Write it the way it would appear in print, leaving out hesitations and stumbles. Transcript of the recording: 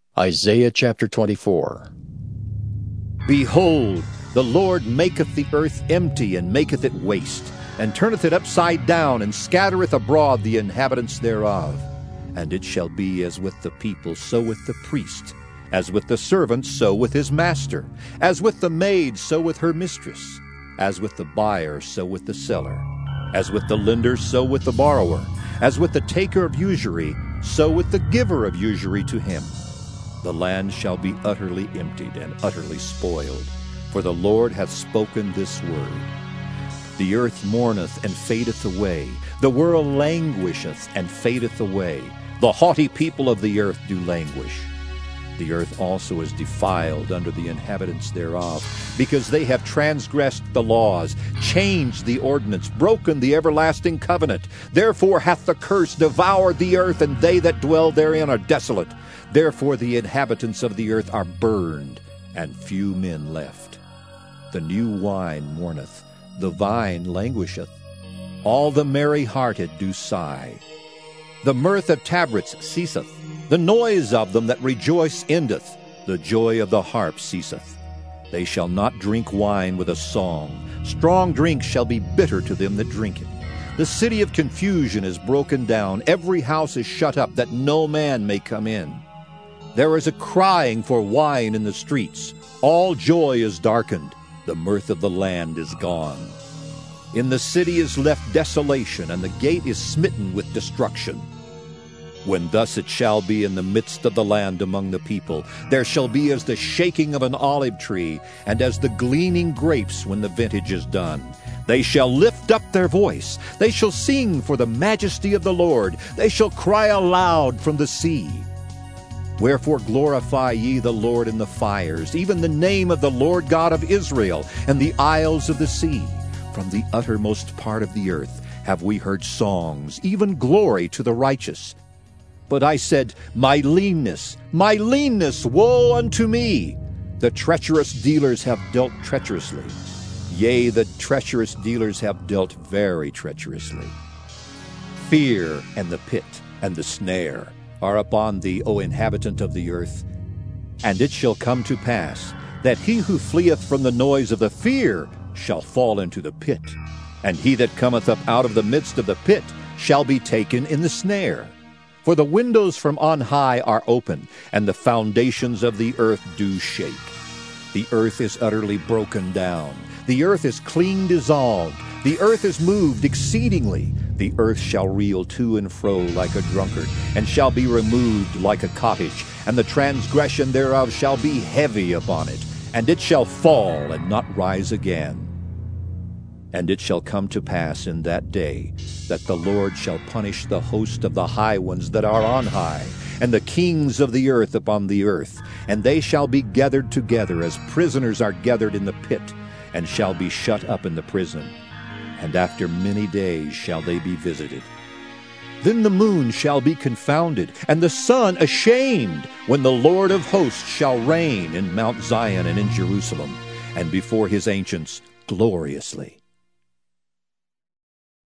Isaiah chapter 24. Behold, the Lord maketh the earth empty, and maketh it waste, and turneth it upside down, and scattereth abroad the inhabitants thereof. And it shall be as with the people, so with the priest; as with the servant, so with his master; as with the maid, so with her mistress; as with the buyer, so with the seller; as with the lender, so with the borrower; as with the taker of usury, so with the giver of usury to him. The land shall be utterly emptied and utterly spoiled, for the Lord hath spoken this word. The earth mourneth and fadeth away, the world languisheth and fadeth away, the haughty people of the earth do languish. The earth also is defiled under the inhabitants thereof, because they have transgressed the laws, changed the ordinance, broken the everlasting covenant. Therefore hath the curse devoured the earth, and they that dwell therein are desolate. Therefore the inhabitants of the earth are burned, and few men left. The new wine mourneth, the vine languisheth. All the merry-hearted do sigh. The mirth of tabrets ceaseth, the noise of them that rejoice endeth, the joy of the harp ceaseth. They shall not drink wine with a song. Strong drink shall be bitter to them that drink it. The city of confusion is broken down, every house is shut up, that no man may come in. There is a crying for wine in the streets. All joy is darkened. The mirth of the land is gone. In the city is left desolation, and the gate is smitten with destruction. When thus it shall be in the midst of the land among the people, there shall be as the shaking of an olive tree, and as the gleaning grapes when the vintage is done. They shall lift up their voice. They shall sing for the majesty of the Lord. They shall cry aloud from the sea. Wherefore glorify ye the Lord in the fires, even the name of the Lord God of Israel, and the isles of the sea. From the uttermost part of the earth have we heard songs, even glory to the righteous. But I said, my leanness, woe unto me! The treacherous dealers have dealt treacherously. Yea, the treacherous dealers have dealt very treacherously. Fear and the pit and the snare are upon thee, O inhabitant of the earth. And it shall come to pass that he who fleeth from the noise of the fear shall fall into the pit, and he that cometh up out of the midst of the pit shall be taken in the snare. For the windows from on high are open, and the foundations of the earth do shake. The earth is utterly broken down. The earth is clean dissolved. The earth is moved exceedingly. The earth shall reel to and fro like a drunkard, and shall be removed like a cottage, and the transgression thereof shall be heavy upon it, and it shall fall and not rise again. And it shall come to pass in that day that the Lord shall punish the host of the high ones that are on high, and the kings of the earth upon the earth, and they shall be gathered together as prisoners are gathered in the pit, and shall be shut up in the prison. And after many days shall they be visited. Then the moon shall be confounded, and the sun ashamed, when the Lord of hosts shall reign in Mount Zion and in Jerusalem, and before his ancients gloriously.